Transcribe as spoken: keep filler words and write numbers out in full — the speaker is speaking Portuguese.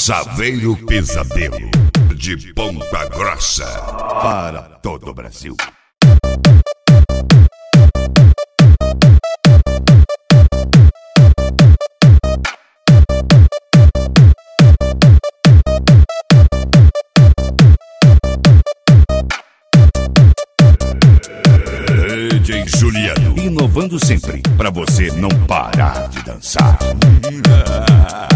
Saveiro Pesadelo, de Ponta Grossa, para todo o Brasil. D J Juliano, inovando sempre, pra você não parar de dançar.